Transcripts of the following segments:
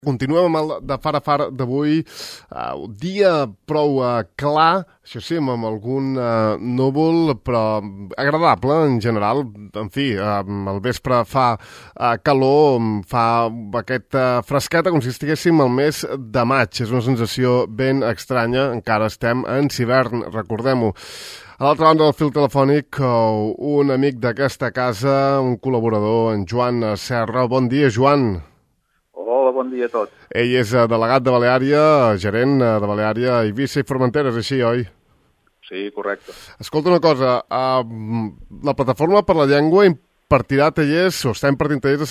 Continuem amb el de far a far d'avui, un dia prou clar, això sí, amb algun núvol, però agradable en general. En fi, al vespre fa calor, fa aquesta fresqueta com si estiguéssim al mes de maig. És una sensació ben estranya, encara estem en hivern, recordem-ho. A l'altra banda del fil telefònic, un amic d'aquesta casa, un col·laborador, en Joan Serra. Bon dia, Joan. Hola, bon dia a tots. Ell és delegat de Baleària, gerent de Baleària, Eivissa i Formentera, és així, oi? Sí, correcte. Escolta una cosa, la Plataforma per la Llengua impartirà tallers, o està impartint tallers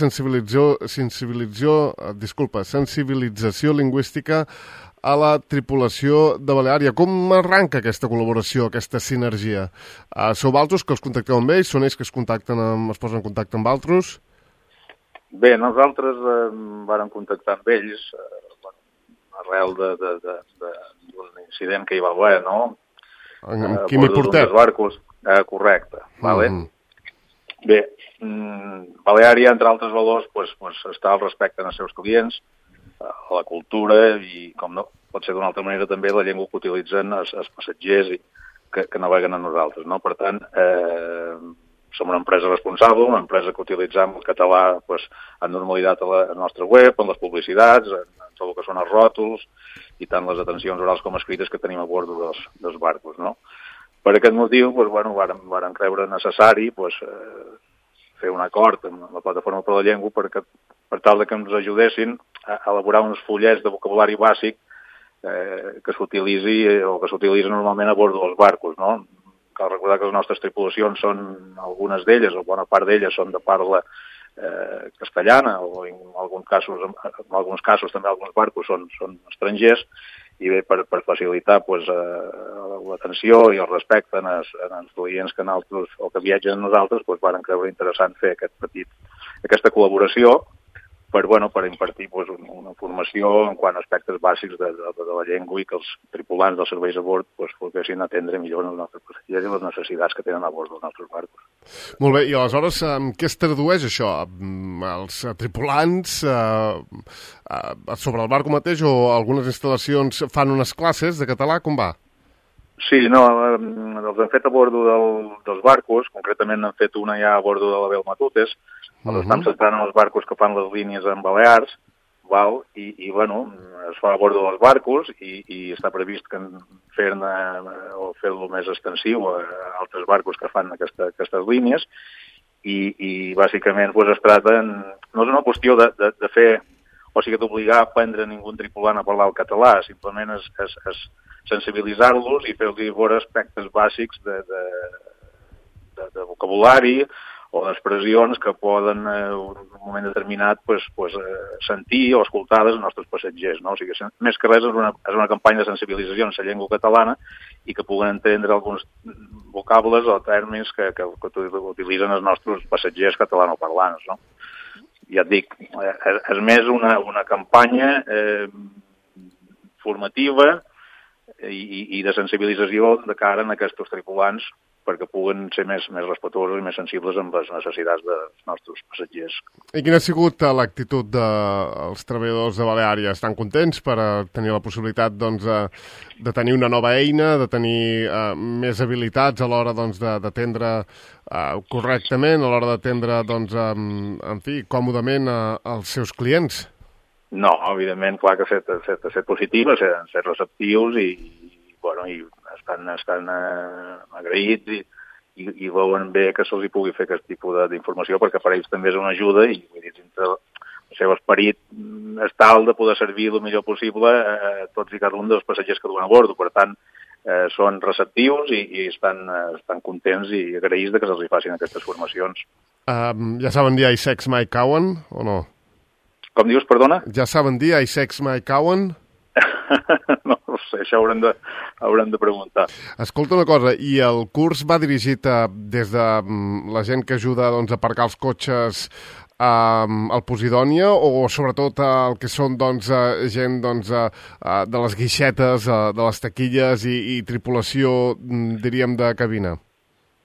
de sensibilització lingüística a la tripulació de Baleària. Com arranca aquesta col·laboració, aquesta sinergia? Sou vosaltres que els contacteu amb ells? Són ells que es posen en contacte amb altres? Bé, nosaltres vàrem contactar amb ells arrel d'un incident que hi va haver, no? Amb Quimi Portet? Correcte. Vale? Bé, Baleària, entre altres valors, està al respecte als seus clients, a la cultura i, com no, pot ser d'una altra manera també la llengua que utilitzen els passatgers que naveguen amb nosaltres, no? Per tant, som una empresa responsable, una empresa que utilitzem el català amb normalitat a la nostra web, en les publicitats, en tot el que són els ròtols i tant les atencions orals com escrites que tenim a bord dels barcos, no? Per aquest motiu, vàrem creure necessari fer un acord amb la Plataforma per la Llengua per tal que ens ajudessin a elaborar uns fullets de vocabulari bàsic que s'utilitzi o que s'utilitza normalment a bord dels barcos, no? Cal recordar que les nostres tripulacions són, algunes d'elles, o bona part d'elles, són de parla castellana, o en alguns casos també alguns barcos són estrangers, i bé, per facilitar l'atenció i el respecte en els clients que viatgen amb nosaltres, vàrem creure interessant fer aquesta col·laboració per impartir una formació en quant a aspectes bàsics de la llengua i que els tripulants dels serveis a bord poguessin atendre millor els nostres passatgers i les necessitats que tenen a bord dels nostres barcos. Molt bé, i aleshores què es tradueix això? Els tripulants sobre el barco mateix o algunes instal·lacions fan unes classes de català? Com va? Sí, no, els hem fet a bord dels barcos, concretament n'han fet una ja a bord de la Bel Matutes. Els estan centrant en els barcos que fan les línies en Balears, i es fa a bord dels barcos i està previst que fer-lo més extensiu a altres barcos que fan aquestes línies i bàsicament es tracta, no és una qüestió de fer, o sigui, d'obligar a aprendre ningú tripulant a parlar el català, simplement és sensibilitzar-los i fer-los veure aspectes bàsics de vocabulari o d'expressions que poden en un moment determinat sentir o escoltar dels nostres passatgers, no? O sigui, més que res és una campanya de sensibilització en la llengua catalana i que puguen entendre alguns vocables o termes que utilitzen els nostres passatgers catalanoparlants, no? Ja et dic, és més una campanya formativa i de sensibilització de cara a aquests tripulants perquè puguen ser més respetuosos i més sensibles amb les necessitats dels nostres passatgers. I quina ha sigut l'actitud dels treballadors de Baleària? Estan contents per tenir la possibilitat de tenir una nova eina, de tenir més habilitats a l'hora d'atendre correctament, a l'hora d'atendre, en fi, còmodament als seus clients? No, evidentment, clar que ha set positiu, han set receptius i estan agraïts i veuen bé que se'ls pugui fer aquest tipus d'informació perquè per ells també és una ajuda i dintre el seu esperit és tal de poder servir el millor possible a tots i cada un dels passatgers que duen a bord. Per tant, són receptius i estan contents i agraïts que se'ls facin aquestes formacions. Ja saben dir I sex my cowan o no? Com dius, perdona? Ja saben dir I sex my cowan? No ho sé, això haurem de preguntar. Escolta una cosa, i el curs va dirigit des de la gent que ajuda a aparcar els cotxes al Posidònia o sobretot el que són gent de les guixetes, de les taquilles i tripulació, diríem, de cabina?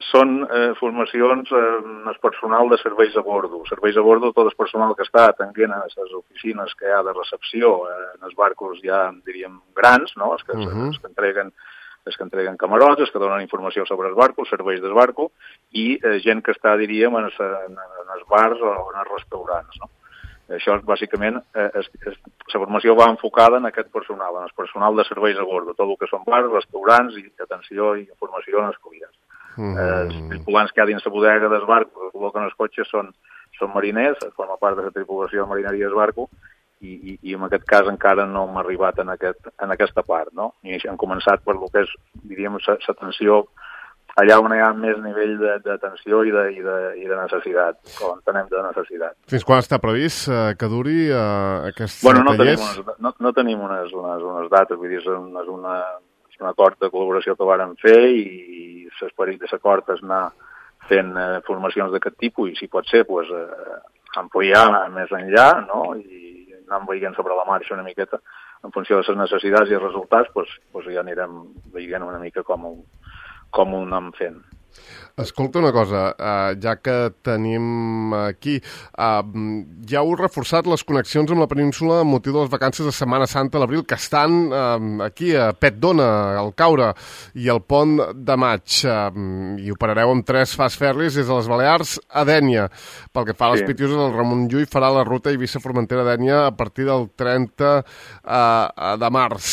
són formacions el personal de serveis a bordo. Serveis a bordo, tot el personal que està atenent a les oficines que hi ha de recepció en els barcos ja, diríem, grans, no? Els que entreguen camarots, els que donen informació sobre els barcos, serveis del barco, i gent que està, diríem, en els bars o en els restaurants, no? Això, bàsicament, la formació va enfocada en aquest personal, en el personal de serveis a bordo, tot el que són bars, restaurants i atenció i informació en els clients. Els tripulants que hi ha dins la bodega del barco, que col·loquen els cotxes, són mariners, forma part de la tripulació de marineria del barco, i en aquest cas encara no hem arribat en aquesta part, no? I han començat per el que és, diríem, l'atenció allà on hi ha més nivell d'atenció i de necessitat, com entenem de necessitat. Fins quan està previst que duri aquests tallers? No tenim unes dates, vull dir, és un acord de col·laboració que vàrem fer i l'esperit de l'acord és anar fent formacions d'aquest tipus i, si pot ser, ampliar més enllà, no? I anar veient sobre la marxa una miqueta en funció de les necessitats i els resultats, ja anirem veient una mica com ho anem fent. Escolta una cosa, ja que tenim aquí, ja heu reforçat les connexions amb la península amb motiu de les vacances de Setmana Santa a l'abril, que estan aquí a Pet d'Ona, al Caure, i al Pont de Maig, i operareu amb 3 fast ferris des de les Balears a Dénia. Pel que fa a les Pitiuses, el Ramon Llull farà la ruta Eivissa-Formentera a Dénia a partir del 30 de març.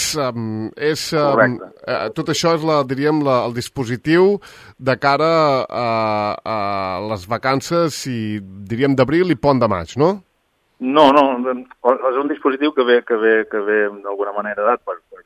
Tot això és, diríem, el dispositiu de cara a les vacances, diríem, d'abril i Pont de Maig, no? No, és un dispositiu que ve d'alguna manera dat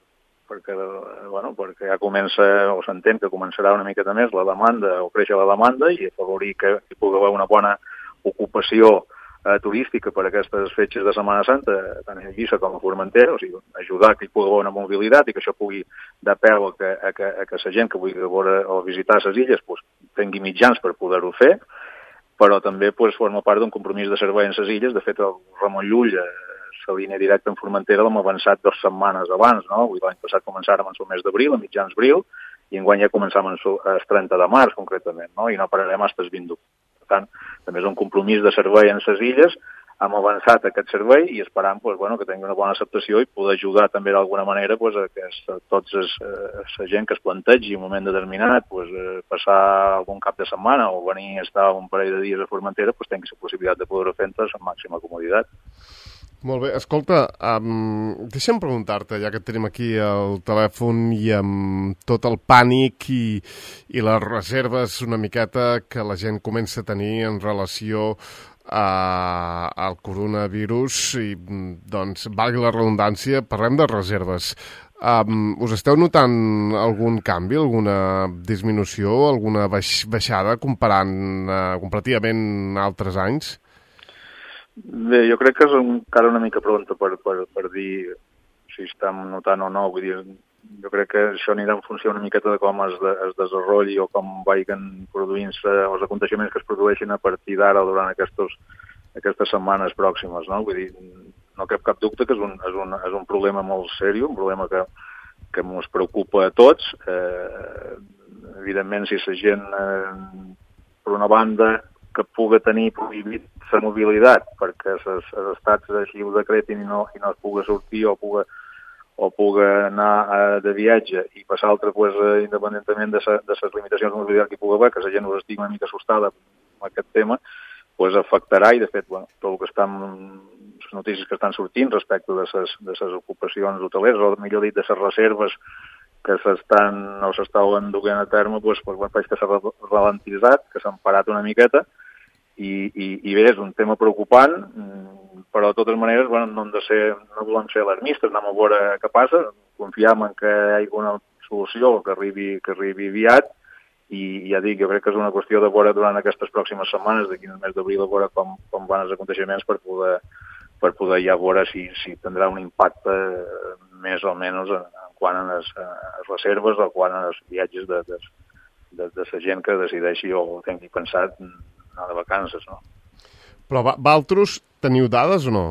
perquè ja comença, o s'entén que començarà una miqueta més la demanda, o créixer la demanda, i afavorir que hi pugui haver una bona ocupació turística per aquestes fetges de Setmana Santa, tant a Eivissa com a Formentera, o sigui, ajudar que hi pugui haver una mobilitat i que això pugui dar peu a que la gent que vulgui veure o visitar les illes tingui mitjans per poder-ho fer, però també forma part d'un compromís de servei en les illes. De fet, el Ramon Llull, la línia directa en Formentera, l'hem avançat 2 setmanes abans, no? L'any passat començàrem en el mes d'abril, a mitjans d'abril, i enguany ja començàvem el 30 de març, concretament, no? I no pararem fins al 20 d'octubre. Per tant, també és un compromís de servei en les illes. Hem avançat aquest servei i esperam que tingui una bona acceptació i poder ajudar també d'alguna manera a que tota la gent que es plantegi en un moment determinat passar algun cap de setmana o venir a estar un parell de dies a Formentera tingui la possibilitat de poder-ho fer amb màxima comoditat. Molt bé. Escolta, deixa'm preguntar-te, ja que tenim aquí el telèfon i amb tot el pànic i les reserves una miqueta que la gent comença a tenir en relació al coronavirus i, doncs, valgui la redundància, parlem de reserves. Us esteu notant algun canvi, alguna disminució, alguna baixada comparant comparativament a altres anys? Bé, jo crec que és encara una mica pronta per dir si estem notant o no. Vull dir, jo crec que això anirà en funció una miqueta de com es desenvolupi o com vagin produint-se els aconteixements que es produeixin a partir d'ara o durant aquestes setmanes pròximes, no? Vull dir, no cap dubte que és un problema molt seriós, un problema que ens preocupa a tots. Evidentment, si la gent, per una banda, que pugui tenir prohibit la mobilitat perquè els estats així ho decretin i no es pugui sortir o pugui anar de viatge, i per l'altre, independentment de les limitacions de mobilitat que hi pugui haver, que la gent us estigui una mica assustada amb aquest tema, afectarà, i de fet, tot el que les notícies que estan sortint respecte de les ocupacions hotelers, o millor dit, de les reserves que s'estaven duent a terme, veig que s'ha ralentitzat, que s'han parat una miqueta, i bé, és un tema preocupant, però de totes maneres no volem ser alarmistes, anem a veure què passa, confiem en que hi hagi una solució que arribi aviat, i ja dic, jo crec que és una qüestió de veure durant aquestes pròximes setmanes, d'aquí al mes d'abril, a veure com van els aconteixements per poder ja veure si tindrà un impacte més o menys quant a les reserves o quant a els viatges de la gent que decideixi o tingui pensat anar de vacances, no? Però vosaltres teniu dades o no?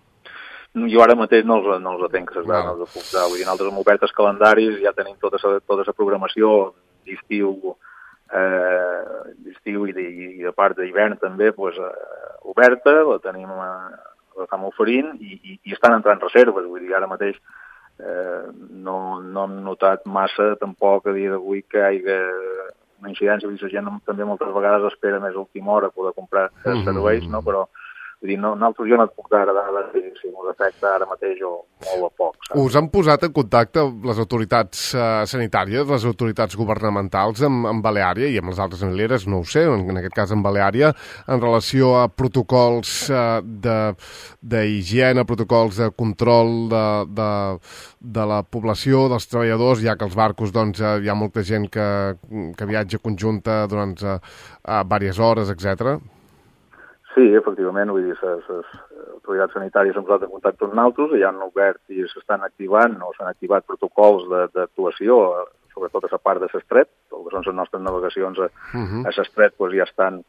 Jo ara mateix no els atenc, les dades, no els puc dar. Vull dir, nosaltres hem obert els calendaris, ja tenim tota la programació d'estiu d'estiu i de part d'hivern també, pues, oberta, la estem oferint i estan entrant reserves, vull dir, ara mateix no hem notat massa tampoc a dia d'avui que hi hagi una incidència, vull dir, la gent també moltes vegades espera més a última hora poder comprar serveis, no? Però vull dir, nosaltres jo no et puc dar dades si ens afecta ara mateix o molt a poc. Saps? Us han posat en contacte les autoritats sanitàries, les autoritats governamentals amb Baleària i amb les altres anilleres, no ho sé, en aquest cas amb Baleària, en relació a protocols d'higiene, protocols de control de la població, dels treballadors, ja que els barcos doncs, hi ha molta gent que viatja conjunta durant diverses hores, etcètera. Sí, efectivament, vull dir, les autoritats sanitàries s'han posat en contacte amb nosaltres, ja han obert i s'estan activant, o s'han activat protocols d'actuació, sobretot a la part de l'estret, el que són les nostres navegacions a l'estret, doncs ja estan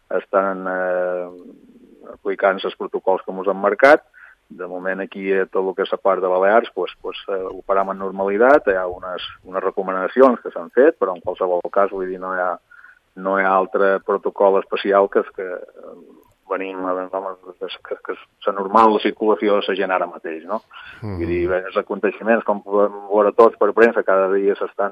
aplicant els protocols que ens han marcat. De moment aquí tot el que és la part de Balears operam en normalitat, hi ha unes recomanacions que s'han fet, però en qualsevol cas, vull dir, no hi ha altre protocol especial que venim, que la normal circulació de la gent ara mateix, no? Vull dir, els aconteixements, com podem veure tots per premsa, cada dia s'estan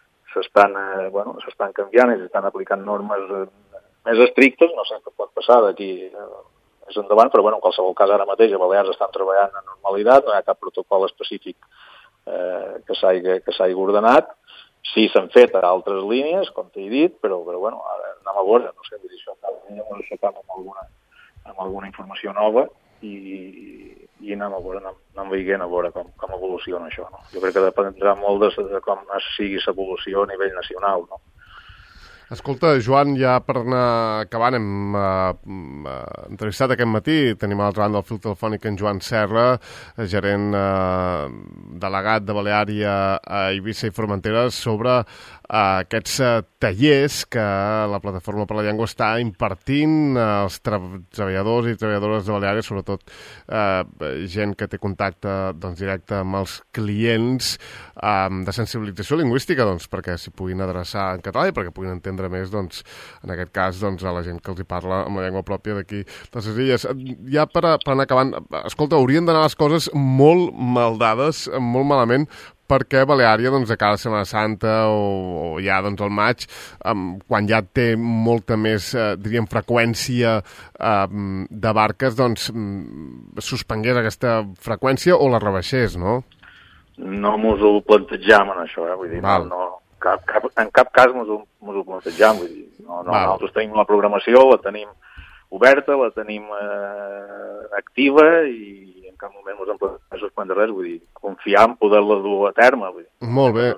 canviant i s'estan aplicant normes més estrictes, no sé què pot passar d'aquí més endavant, però en qualsevol cas ara mateix a Balears estan treballant en normalitat, no hi ha cap protocol específic que s'hagi ordenat. Sí, s'han fet a altres línies, com t'he dit, però bueno, ara anem a veure, no sé, vull dir, això cada dia ens aixecam amb alguna informació nova i anem veient a veure com evoluciona això, no? Jo crec que dependrà molt de com sigui l'evolució a nivell nacional, no? Escolta, Joan, ja per anar acabant, hem entrevistat aquest matí, tenim a l'altra banda del fil telefònic en Joan Serra, gerent delegat de Baleària a Eivissa i Formentera, sobre aquests tallers que la Plataforma per la Llengua està impartint als treballadors i treballadores de Baleària, sobretot gent que té contacte directe amb els clients, de sensibilització lingüística, perquè s'hi puguin adreçar en català i perquè puguin entendre més, en aquest cas, a la gent que els hi parla amb la llengua pròpia d'aquí de les illes. Ja per anar acabant, escolta, haurien d'anar les coses molt mal dades, molt malament, perquè Baleària, de cada Setmana Santa o ja al maig, quan ja té molta més, diríem, freqüència de barques, suspengués aquesta freqüència o la rebaixés, no? No mos ho plantejam en això, vull dir, en cap cas mos ho plantejam, vull dir, nosaltres tenim la programació, la tenim oberta, la tenim activa i en cap moment ens hem plantejat suspendre res, vull dir, confiar en poder-la dur a terme, vull dir. Molt bé.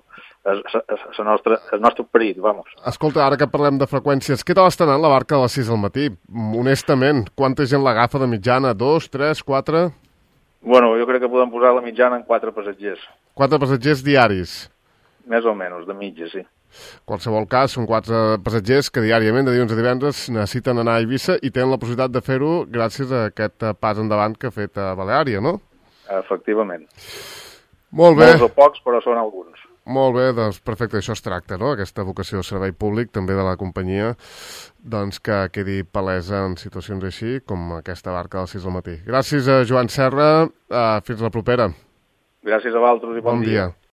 El nostre perit, vamos. Escolta, ara que parlem de freqüències, què tal està anant la barca a les 6 del matí? Honestament, quanta gent l'agafa de mitjana? 2, 3, 4? Bueno, jo crec que podem posar la mitjana en 4 passatgers. 4 passatgers diaris? Més o menys, de mitja, sí. En qualsevol cas, són 4 passatgers que diàriament, de dilluns a divendres, necessiten anar a Eivissa i tenen la possibilitat de fer-ho gràcies a aquest pas endavant que ha fet a Baleària, no? Efectivament. Molt bé. Molts o pocs, però són alguns. Molt bé, doncs perfecte, això es tracta, no? Aquesta vocació de servei públic, també de la companyia, que quedi palesa en situacions així, com aquesta barca a les 6 del matí. Gràcies a Joan Serra, fins la propera. Gràcies a vosaltres i bon dia.